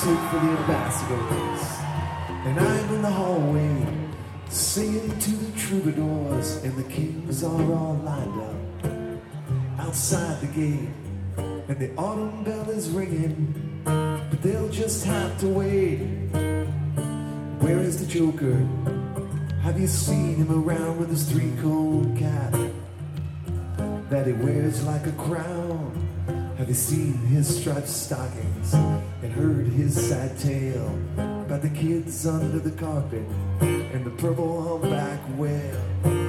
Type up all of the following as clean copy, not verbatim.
took for the ambassadors. And I'm in the hallway singing to the troubadours, and the kings are all lined up outside the gate, and the autumn bell is ringing, but they'll just have to wait. Where is the Joker? Have you seen him around with his three-coat cap that he wears like a crown? Have you seen his striped stockings and heard his sad tale about the kids under the carpet and the purple humpback whale?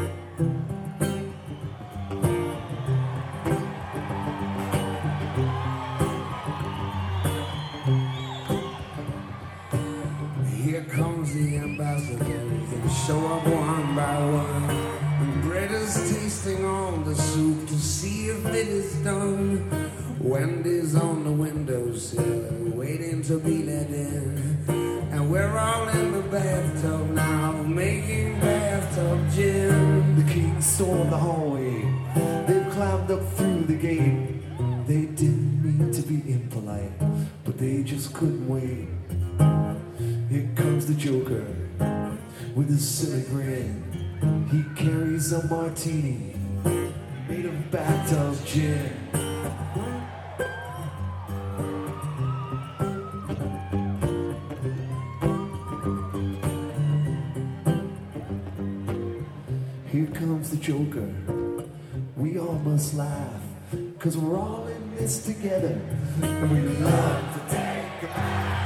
Here comes the ambassadors, they show up one by one. And bread is tasting on the soup to see if it is done. Wendy's on the windowsill, waiting to be let in. And we're all in the bathtub now, making bathtub gin. The kings storm the hallway, they've climbed up through the gate. They didn't mean to be impolite, but they just couldn't wait. Here comes the Joker with his silly grin. He carries a martini made of bathtub gin. Here comes the Joker. We all must laugh, 'cause we're all in this together, and we love to take a bath.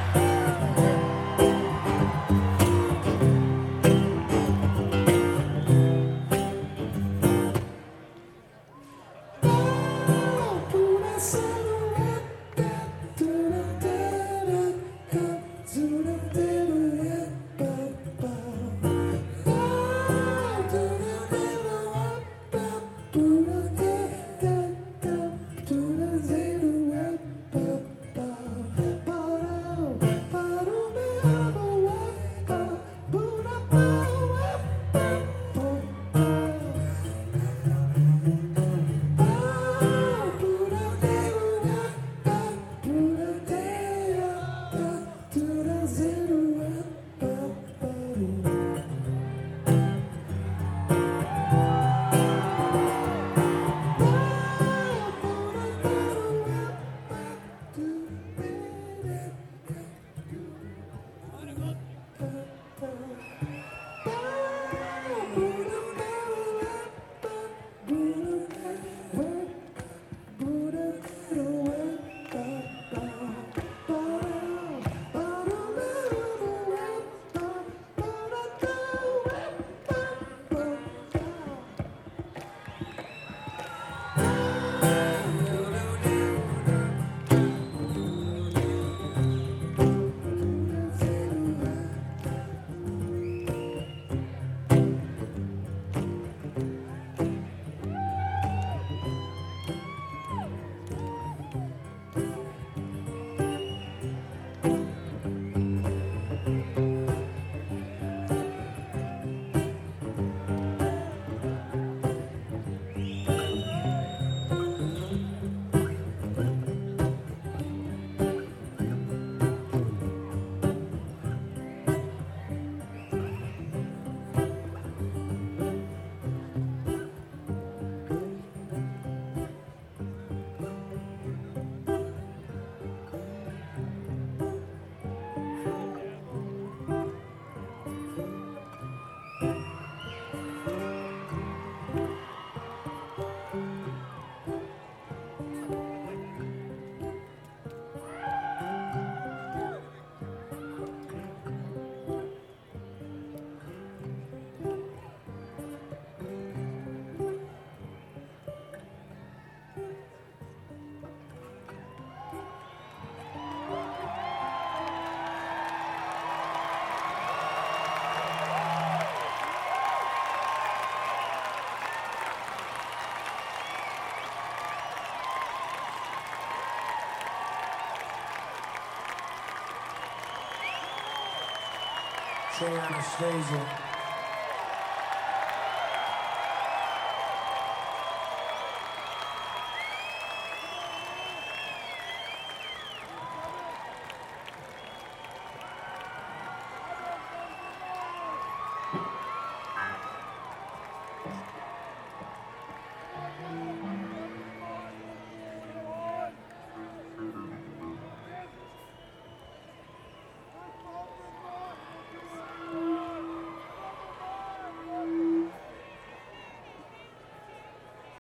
Say Anastasia.